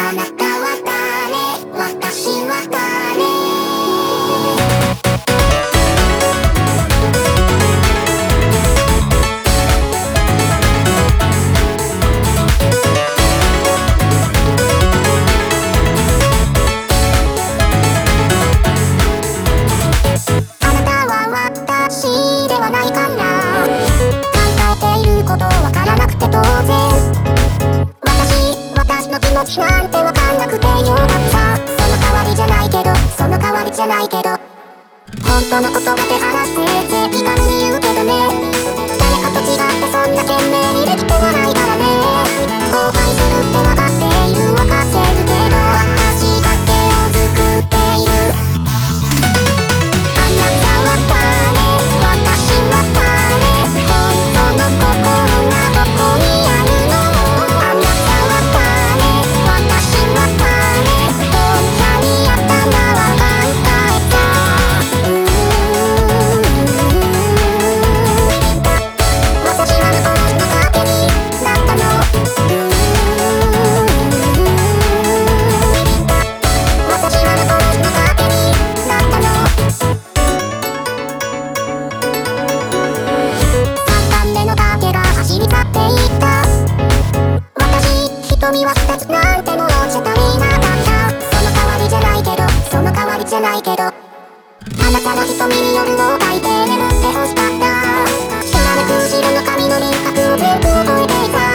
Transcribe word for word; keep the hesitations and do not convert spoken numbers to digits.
あなたは誰、私は誰。あなたは私ではないから考えていることわからなくて当然私、私の気持ちなんてわかんなくてよかった。その代わりじゃないけど、その代わりじゃないけど本当のことが手放して正気軽に言うけどね。誰かと違ってそんな懸命にできてはないからね。後悔するってわかっているわかってるけど私だけを作っている。あなたは誰、私は誰、本当の心がどこにあるの。あなたは誰、私は誰、どんなに頭は考えた。うーん私は向こうの盾になったの。うーん私は向こうの盾になったの。三番目の盾が走り去っていった。私、瞳は二つなんてもうちょっといなかった。その代わりじゃないけど、その代わりじゃないけどあなたの瞳に夜を抱いて眠ってほしかった。きらめく後ろの髪の輪郭を全部覚えていた。